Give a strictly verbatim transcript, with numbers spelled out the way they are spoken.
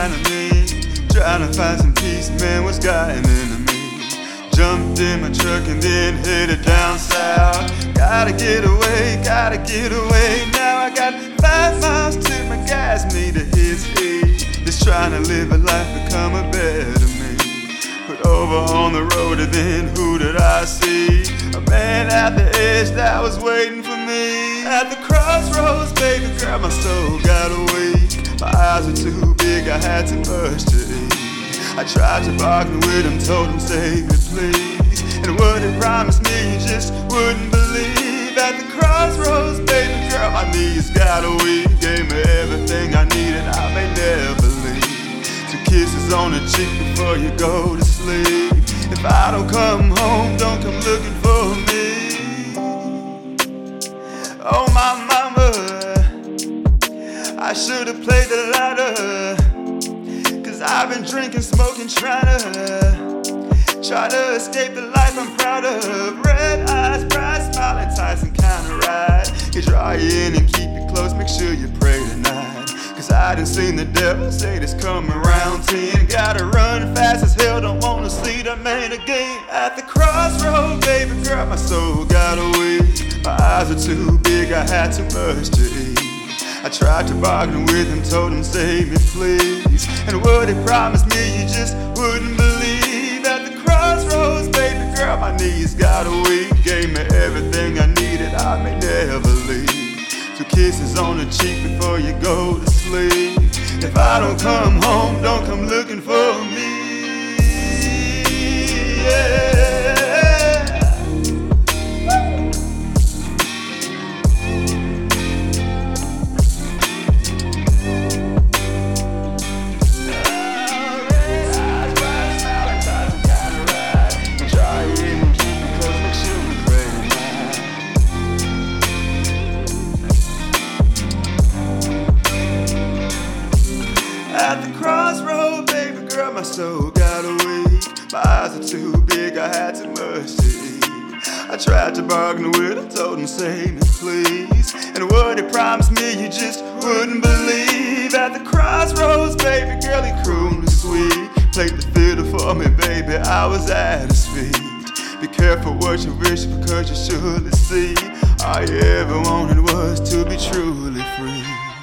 kind of me, trying to find some peace, man, what's gotten into me? Jumped in my truck and then headed down south. Gotta get away, gotta get away. Now I got five miles to my gas meter hits speed. Just trying to live a life, become a better me. Put over on the road and then who did I see? A man at the edge that was waiting for me. At the crossroads, baby girl, my soul got weak. My eyes were too big, I had too much to eat. I tried to bargain with him, told him save me please. And what he promised me you just wouldn't believe. At the crossroads, baby girl, my knees got weak. Gave me everything I needed, I may never leave. Two kisses on the cheek before you go to sleep. If I don't come home, don't come looking for me. Oh my mama, I should've played the lighter. I've been drinking, smoking, trying to Try to escape the life I'm proud of. Red eyes, bright smile, enticing kind of ride. You draw you in and keep you close, make sure you pray tonight. Cause I done seen the devil say this coming around ten. Gotta run fast as hell, don't wanna see the man again. At the crossroad, baby girl, my soul got weak. My eyes are too big, I had too much to eat. I tried to bargain with him, told him save me please. And what he promised me you just wouldn't believe. At the crossroads, baby girl, my knees got weak. Gave me everything I needed, I may never leave. Two kisses on the cheek before you go to sleep. If I don't come home, don't come looking for me. Yeah. At the crossroad, baby girl, my soul got weak. My eyes are too big, I had too much to eat. I tried to bargain with him, told him save me please. And what he promised me you just wouldn't believe. At the crossroads, baby girl, he crooned me sweet. Played the fiddle for me, baby, I was at his feet. Be careful what you wish, because you surely see all you ever wanted was to be truly free.